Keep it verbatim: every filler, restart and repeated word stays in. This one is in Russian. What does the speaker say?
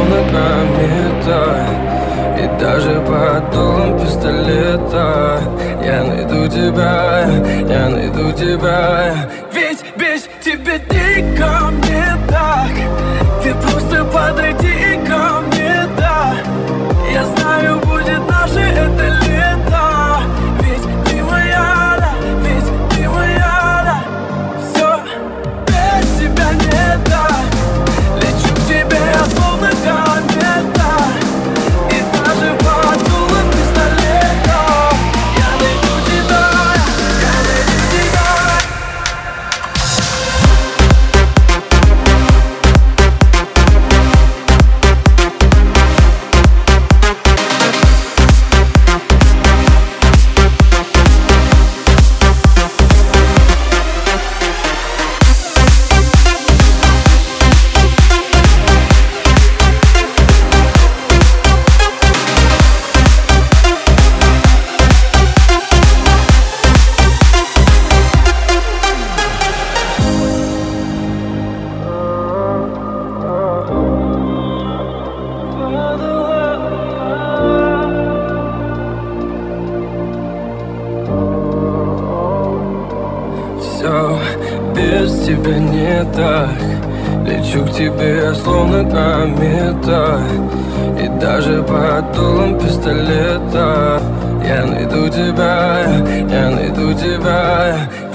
словно комета. И даже под дулом пистолета я найду тебя, я найду тебя. Ведь без тебя дико мне так. Ты просто подойди ко мне, да. Я знаю, будет наше это лето. Ведь ты моя, да, ведь ты моя, да. Все без тебя не так. Лечу к тебе, я словно комета. И даже под дулом пистолета я найду тебя, я найду тебя. Все без тебя не так. Лечу к тебе, я словно комета. И даже под дулом пистолета я найду тебя, я найду тебя.